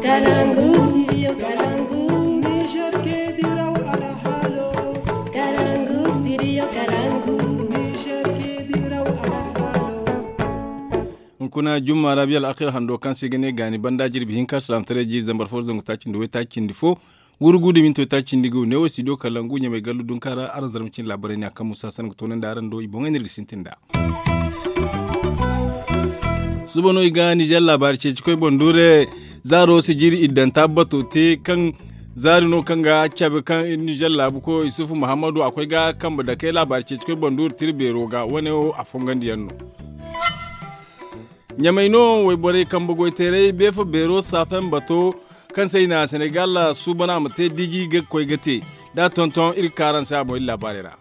Kalangu, studio Kalangu. Niger ke diraw ala halo. Kalangu, studio Kalangu. Niger ke diraw ala halo. Kuna juma rabial akhir hando kan sigene gani banda jirbi hinka salam tare ji zambar forzon takin do takin difo gurgudu min to takin digo ne wasi do Kalangu nya mai gallu dun kara arzarmcin labarai ne kan Musa san to nan da ran do ibon energi sintinda subano iga Niger labar ce cikoi bondure zaro sigiri idan tabbato te kan zarino kan ga kyabe kan Niger labu ko Isufu Muhammadu akwai ga kan da kai labar ce cikoi bondur tirbe roga wani a fongandiyanno Nyamaino wai bore kan bugo tere befo bero safen bato kan sai na Senegal su bana mate digi ga koi gate da tonton ir karan sa boy labarera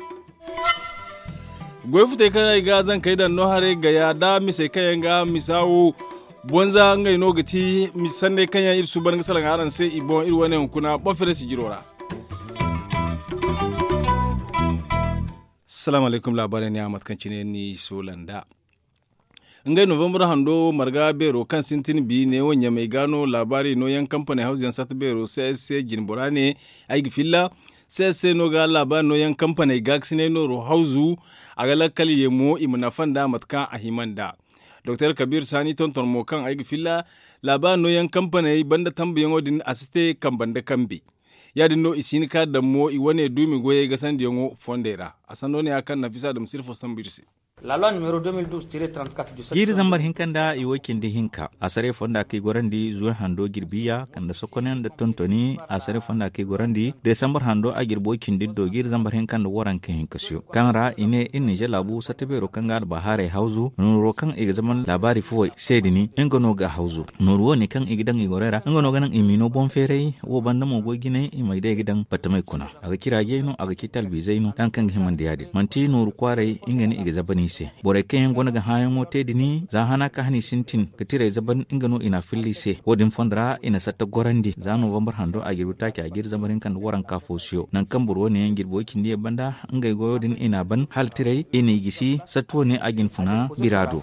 goy fute kan ga zan kai da no hare ga ya da mi sai kayan ga misawo bonza ngai no gati mi sanne kan ir su ban salan aran sai ibon ir wane kuna bon fere si jirora assalamu alaikum labaran ya mat kan cine ni solanda ngai november hando marga bero kan sintin bi ne wonya mai gano labari no yan company house yan sat bero CSC ginborane ay gifilla CSC no ga labari no yan company gaxine no ro hausu agala kali yemo imna fanda matka ahimanda Dr. Kabir Sani tonton mo kan ay gifilla labari no yan company banda tambayan odin asite kan banda kambi yadin no isin ka da mo I wane dumi goye ga san diyango fondera asando ne akan nafisa da musirfo sambirsi La loi numéro 2012-34 du 7 giri zambar hinkanda iwokin di hinka asare fonda ki gorandi zuwa hando girbiya kanda sokonen da tontoni asare fonda ki gorandi desambar hando a girbo kindiddo giri zambar hinkanda waran kan hinkasyo kanra ine inni jalabu satebe rokanga bahare hauzu nuro kan iga zaman labari fuwai sedini ingono ga hauzu nuro ne kan igidan igorera ingono ganan imino bonfere wo banda mo gogine imai da gidan batamai kuna aga kirage no aga kital bizaino dan kan himande yadi manti nuru kware ingani iga zabani se bore ken gona ga hayan mote dini za hana ka hani sintin ka tire zaban ingano ina filli se wodin fondra ina satta gorandi za november hando a giru take a gir zamarin kan waran ka fosiyo nan kan burwo ne yan girbo kindi banda ngai goyodin ina ban hal tire ina gisi satto ne agin funa birado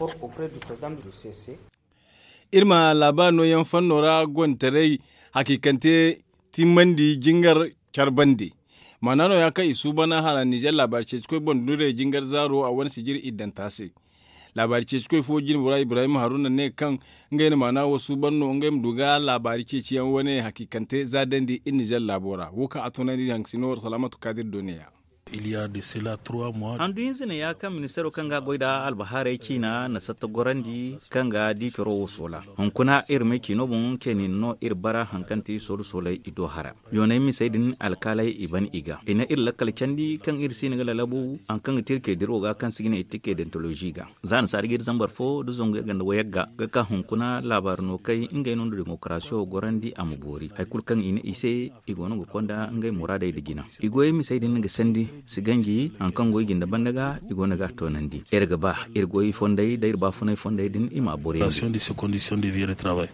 irma labano yan fannora gontarei hakikante timmandi jingar charbandi manano ya kai su bana hana Niger labarce cikin bondure jingar zaro a wani sigiri idan tase labarce cikin fogin bura Ibrahim Haruna ne kan ngayin mana wasu banno ngayin duga labarce ciyan wani hakikante zadandi in Niger labora woka atonani hansinor salamatu kadir duniya Il y a de cela 3 mois. Andu yinzina ya kan ministero kanga goida albahare kina na satta gorandi kanga dikero sola. Hunkuna irme kino bun kenin no irbara hankanti sol solai ido hara. Yona mi saidin alkalai iban iga. Ina irla kalcandi kan irsi ngala labu an kan tirke diroga kan sigina itike dentology ga. Zan sargir zambar fo du zonga ganda wayagga ga ka hunkuna labar no kai inga non demokrasiyo gorandi amubori. Hay kulkan ina ise igono konda ngai murada digina. Igoye mi saidin ga sandi sigangi an kan goygin da bandaga igona ga tonandi erga ba irgoyi fondai da irba funai fondai din ima bore de ces conditions de vie de travail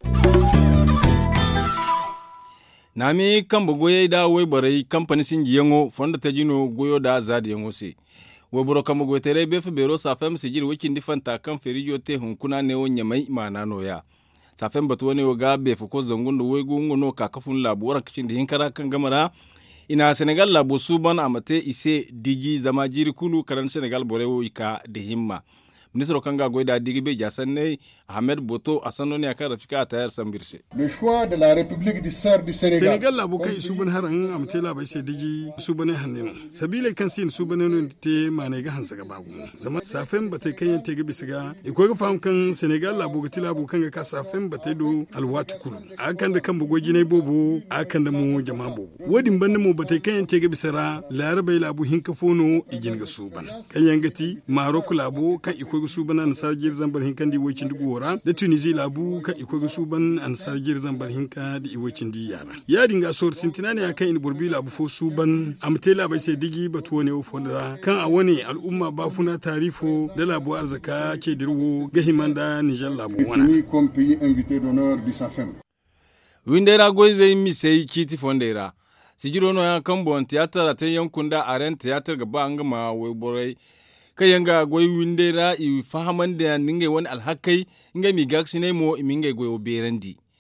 nami kan bugoye da wai barai kamfani sin giyango fonda ta jino goyo da azadi yango se wo boro kam go tere be fe bero sa fam se jiri wikin difanta kan ferijo te hunkuna ne wonya mai mana no ya sa fam batu woni wo ga be ko zangundo wai gungo no ka kafun labu wara kicin da hinkara kan gamara ina Senegal labo suban amate ise digi zama jiri kulu karan Senegal borewo ika de himma ministro kanga goida digi be jasanne Ahmed Boto asano ne aka rafika tayar sambirse le choix de la République du Sahel du Senegal labo kai suban haran amte labai sai digi subane hannin sabile kan sin subane no te mane ga hansa ga bagu zama safen bate kan yante ga bisiga iko ga fam kan Senegal labo ga tilabo kan ga ka safen bate do alwatu kulu akan da kan bugo gine bobo akan da mu jama bobo wodin banda mu bate kan yante ga bisara larabai labo hinka fono igin ga suban kan yangati Maroko labo kan iko ga suban an sargir zambar hinkan di wocin dugo da Tunisia labu kan iko ga suban an sargir zambar hinka di iwocin di yara ya dinga sor sintina ne akan in burbi labu fo suban amte labai sai digi batuwo ne ofondra kan a wani al'umma ba funa tarifo da labu arzaka ke dirwo ga himanda Niger labu wana comme pays invité d'honneur du SAFEM windera goize mi sai kiti fondera sigiro no ya kan bon theater ta yankunda aren theater gaba an gama wai borai kayanga goy windera I fahaman da ninge wani alhakai inga mi gaksi ne mo iminga goy oberandi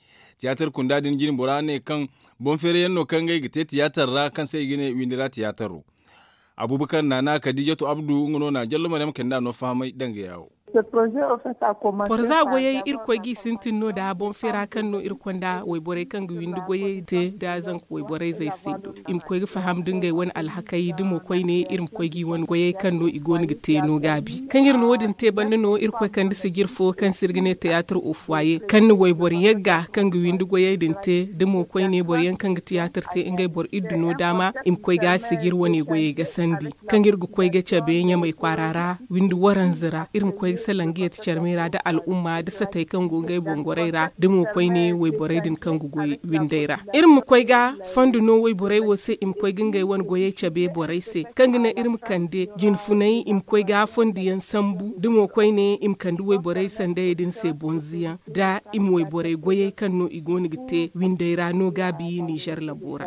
tiyatar kundadin gini borane kan bonfere yanno kan gai gite tiyatar ra kan sai gine windira tiyataru abubakar nana kadijatu abdu ngono na jallo maryam kenda no famai dange yawo Forza goye irko gi sintin no da bon fera kan no irkonda wai bore kan gi windu goye te da zan ko wai bore zai sido im ko gi faham dinga wani alhakai dimo koy ne irim ko gi won goye kan no igoni gi te no gabi kan ir no wodin te ban no irko kan disi girfo kan sirgine theater of waye kan no wai bore yagga kan gi windu goye din te dimo koy ne bore yan kan gi theater te ingai bor iddu no dama im koy ga sigir woni goye ga sandi kan gir gu koy ga chabe nya mai kwarara windu waran zira irim koy salangi ta charmera da al'umma da satai kan gogai bongoraira da mu koi ne wai borai din kan gogai windaira irin mu koi ga fandu no wai borai wo se im koi gingai wan goye chabe borai se kan gina irin kande jin funai im koi ga fondi yan sambu da mu koi ne im kandu wai borai sande din se bonziya da im wai borai goye kan no igoni gite windaira no gabi Niger labora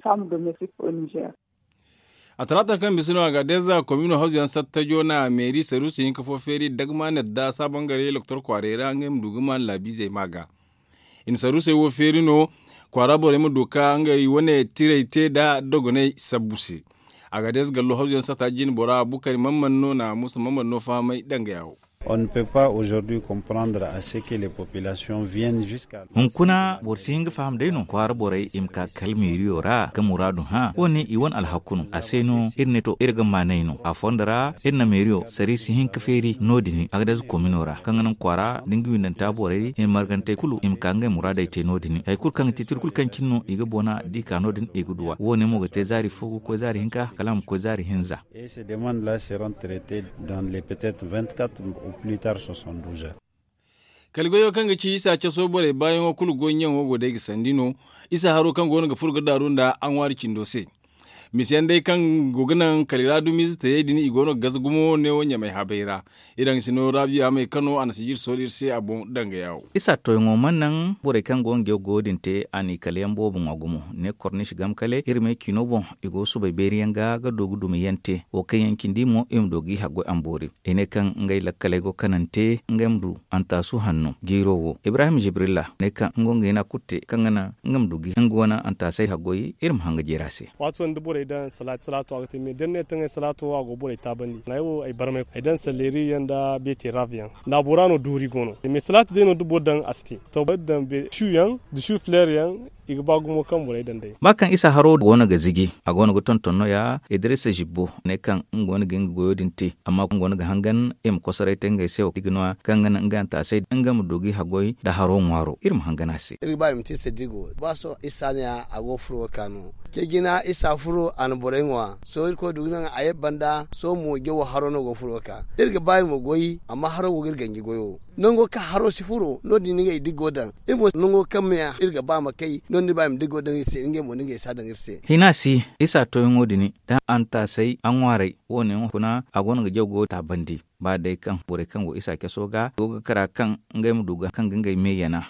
a talata kan bisino ga deza communal house yan sattajo na meri sarusi yin kafo feri dagma na da sabon gare elector kwarera ngem duguma labi zai maga in sarusi wo feri no kwara bore mu doka ngari wone tireite da dogone sabusi a ga deza gallo house yan sattajin bora bukari mamman no na musa mamman no famai danga yawo. On ne peut pas aujourd'hui comprendre à ce que les populations viennent jusqu'à hunkuna borsinga faham deno kwar borai imka kalmiri ora ka muradu ha woni iwon alhakunu aseno irneto irga manaino afondara irna merio sarisi hinka feri nodini agda kominora kanganan kwara dingi winanta borai in margante kulu imka ngai murada ite nodini ay kul kan titir kul kan kinno iga bona dika nodin igudwa woni mo gate zari fogu ko zari hinka kalam ko zari hinza et ces demandes là seront traitées dans les peut-être 24 plus tard 72 heures. Kalgoyo kan ga ci isa ce so bore bayan wakulu gonyen wogo da sandino isa haro kan gona ga furga darun da an wari kindose misiyan dai kan gogunan kaliradu miz ta yedini igono gazgumo ne wonya mai habaira idan sino rabiya mai kano an sijir solir sai abun danga yawo isa to ngoman nan bore kan gonge godin te ani kalyan bobun agumo ne cornish gamkale irme kinobon igo su bai beriyan ga dogudu mai yante o kan yankin dimo im dogi hago ambore ene kan ngai lakkale go kanante ngamdu anta su hanno girowo ibrahim jibrilla ne kan ngonge na kutte kangana ngamdugi ngona anta sai hagoyi irim hanga jerase wato ndubore idan salatu agati me danne tan salatu ago bore tabandi na yo ay barme idan saleri yanda beti ravian na burano duri gono me salatu deno dubo dan asti to baddan be shuyan du shu flerian igbagumo kan bore dan dai makan isa haro gona ga zigi a gona guton tonno ya idrissa jibbo ne kan ngona gen goyodinte amma gona ga hangan em kosare tenga sew digno kan ngana nganta sai ngam dogi hagoy da haro ngwaro irim hangana se riba imti sedigo baso isania ago furo kanu ke gina isa furo an borengwa so ko dugna aye banda so mo gewo haro no go furo ka irga bay mo goyi amma haro go girga ngi goyo nongo ka haro si furo no dininga idigodan imo nongo kamya irga ba makai non ni ba im digodan ise nge mo ninge sadan irse hinasi isa to ngodini da anta sai an ware woni kuna agon ga jogo ta bandi ba dai kan bore kan go isa ke soga go kara kan ngai mu duga kan gangai meyana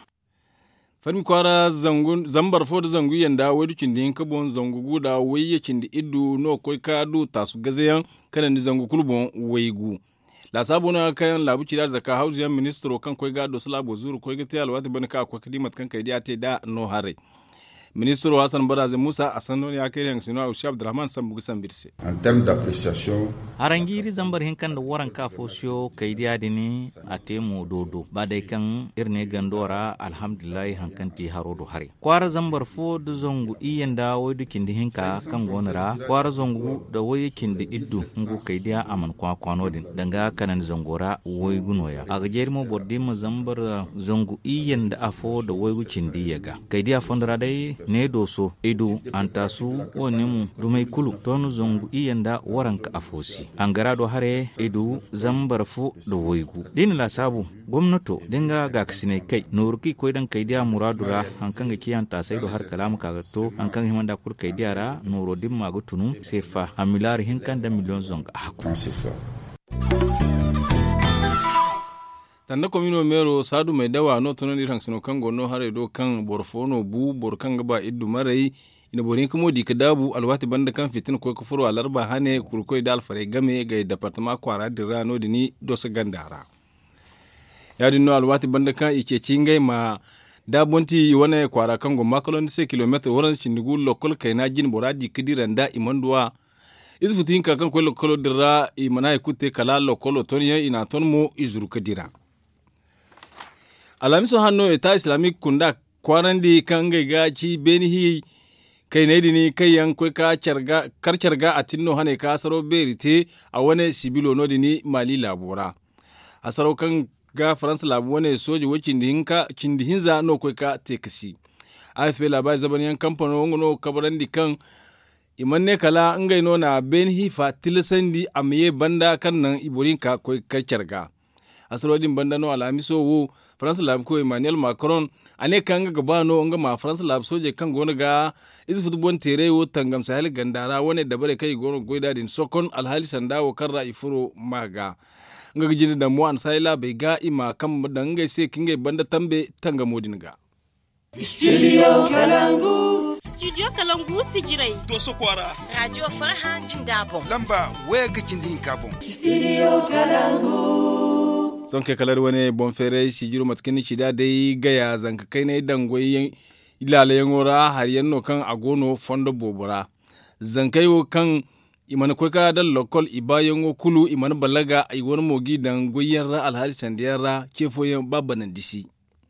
fani kwara zambar fo da zangu yanda wadi kindin kabon zangu guda waye kindi iddu no koy kadu tasu gazayan kanan zangu kulbon waygu la sabona kan labu ci da zaka hausiyan ministro kan koy gado slabo zuru koy gati alwati bane ka ko kadimat kan kai diate da no hare ministro Hassan Baraze Musa asanno ya kai yan sino Usha Abdurrahman Sambu Sambirse en termes d'appréciation arangiri zambar hinkan da waran ka fosio kai dia dini atemu dodo badai kan irne gandora alhamdulillah hankanti harodo hare kwara zambar fo da zongu iyanda wodu kindi hinka kan gonara kwara zongu da woye kindi iddu ngu kai dia aman kwa kwanodin danga kanan zongora woy gunoya aga jermo boddim zambar zongu iyanda afo da woy kindi yaga kai dia fondara dai ne doso edu antasu wonimu dumai kulu tonu zongu iyanda waranka afosi angarado hare edu zambar fu do woygu din la sabu gwamnato dinga ga kasine kai nurki koidan kai dia muradura hankanga kiyanta sai do har kalamu kaga to hankan himanda kur kai diara nuro dimma gutunu sefa amilar hinkan da miliyon zonga hakku tanda komino mero sadu mai dawa no tono ni rangsino kango no hare do kan borfono bu borkan gaba iddu marai ina borin kamo di kadabu alwati banda kan fitin ko ko furo alarba hane kurkoi dal fare game ga departement kwara dira no dini do sa gandara ya dinno alwati banda kan ike cingai ma da bonti wane kwara kango makalon se kilometer waran shindigu lokol kaina jin boradi kidiran da imanduwa izu futin ka kan ko lokolo dira imana ikute kala lokolo toniya ina tonmo izuru kadira alamiso hanno eta islamic kunda kwarandi kan ga ci benihi kai ne dini kai yan ko ka carga atinno hane ka saro berite a wane sibilo no dini mali labora asaro kan ga France labu wane soji wakin dihinka kindihinza no ko ka tekisi afp labari zabaniyan kamfano ngono kabarandi kan imanne kala ngai no na benihi fa tilsandi amiye banda kan nan iborinka ko ka carga asaro din banda no alamiso wo France lab ko Emmanuel Macron ane kan ga bano nga ma France lab soje kan gona ga izu futbon tere wo tangam sahel gandara wane da bare kai gono goida din sokon alhali sandawo karra ifuro maga nga gijin da mu an sayla bai ga ima kan danga sai kinga banda tambe tanga modin ga Studio Kalangu sijirai to sokwara radio farhan jindabo lamba waya gicin din kabon Studio Kalangu son ke kalar wani bonfere sijiru matkin shida dai gaya zanka kai ne dangoyi ilalayen ora har yanno kan agono fondo bobura zankayo kan iman ko ka dal lokol ibayen kulu iman balaga ay won mogi dan goyen ra alhali sandiyara kefoyen babanan disi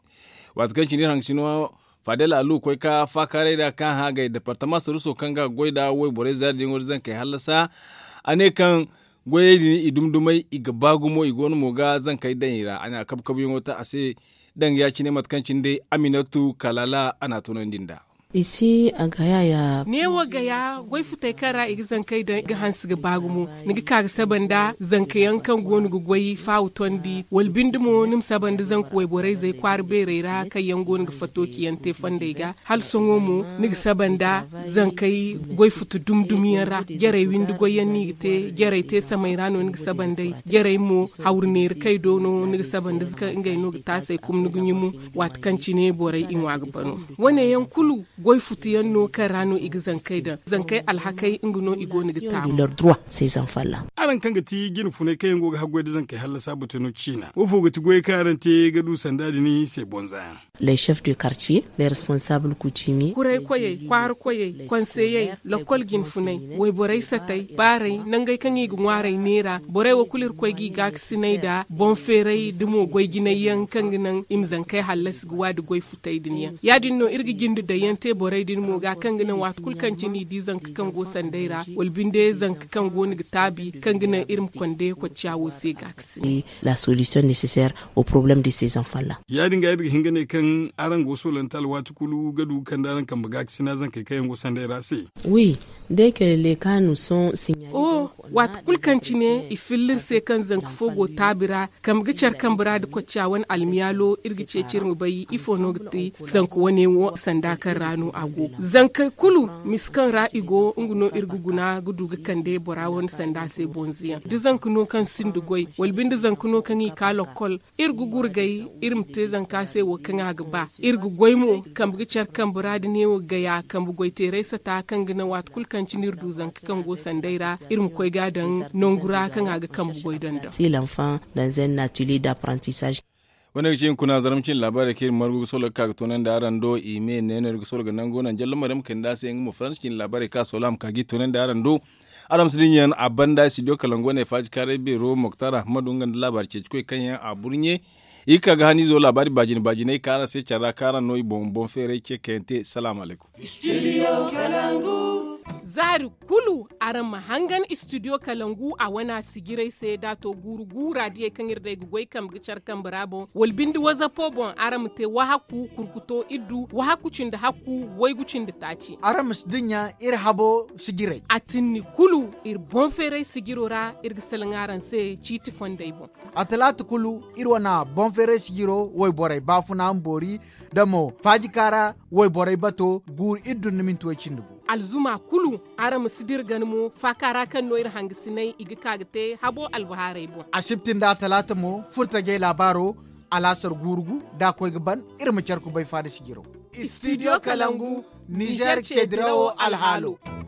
wat kan cini hangsino fadela alu ko ka fakare da kan haga departement suruso kan ga goida woy bore zardin wor zankai halasa ane kan goye ni idumdumai igabagumo igon moga zankai danira ana kabkabin wata ase dan ya cine matkancin dai Aminatu Kalala ana tunan dinda isi a gaya ya ne wa gaya gwai futai kara igi zankai da ga hansu ga bagumu nigi kaga sabanda zankayan kan gonu gugwai fawu tondi wal bindumo nim sabanda zanku wai borai zai kwar berera kai yan gonu ga fatoki yan te fanda ga hal songo mu nigi sabanda zankai gwai futu dumdumiyara gerai windu goyen ni te gerai te samai rano nigi sabanda gerai mu haurnir kai dono nigi sabanda zaka ingai no ta sai kum nigi nyimu wat kanci ne borai in wa gabano wane yan kulu goy futiyan no karano igi zankai da zankai alhakai inguno igo ni gita leur droit ces enfants là aran kanga ti gin fune kayen go hagwe da zankai halla sabuto no china wo fogo ti goy karante gadu sandadi ni sai bonza les chefs de quartier les responsables coutumiers kurai koye kwar koye conseiller lokol gin fune way borai satai barai nangai kan igi ngwarai nera borai wo kulir koy gi gaksinai da bon ferai dumo goy ginayen kan ginan im zankai hallas guwa da goy futai diniya yadin no irgi gindu da yante borai din mo ga kan gina wat kulkan cini di zanka kan go sandaira wal binde zanka kan go ni tabi kan gina irim konde ko ciawo se gaksi la solution nécessaire au problème de ces enfants là ya dinga yadda hingane kan aran go solantal watu kulu gadu kan daran kan gaksi na zanka kayan go sandaira se oui dès que les cas nous sont signalés oh wat kulkan cine ifillir se kan zanka fogo tabira kam gicar kan burada ko ciawon almiyalo irgi cecir mu bayi ifo no gti zanka wone wo sanda kan rano ago zankai kulu miskan ra'igo nguno irguguna guduga kande borawon sanda se bonziya de zankuno kan sindugoy walbinde zankuno kan yi kalokol irgugurgai irmte zanka se wo kan agba irgugoy mo kam gicar kan buradi ne wo gaya kan bugoy tere sata kan gina wat kul kan cinirdu zanka kan go sandaira irm koy gadan nongura kan aga kan bugoy danda si l'enfant dans un atelier d'apprentissage wani cikin kuna zaramcin labarai ke margu solo ka tonan da aran do ime ne ne rugu solo ganan gonan jalla maram kan da sai mu farskin labarai ka solam ka gi tonan da aran do aram sidin yan abanda sidio kalango ne faji kare be ro moktar ahmadu ngan labar ce ko kan yan aburnye ika ga hani zo labari bajin kara sai cara kara noy bon fere ke kente assalamu alaikum Studio Kalangu zari kulu aran mahangan studio kalangu a wana sigirai sai dato gurugura die kan irda gugoi kam gicar kan brabo walbindi waza pobon aram te wahaku kurkuto iddu wahaku cinda haku waigucin da taci aram sdinya ir habo sigirai atinni kulu ir bon fere sigirora ir gisalangaran sai citi fondai bon atalatu kulu ir wana bon fere sigiro way borai bafuna ambori damo fajikara way borai bato gur iddu nimin tuwa cindugu alzuma kulu aram sidir ganmo fakara kan noir hangisinai igi kagte habo albuharai bon asibtin da talata mo furtage labaro alasar gurgu da koy gaban irma charku bai fada sigiro studio kalangu niger chedrao alhalo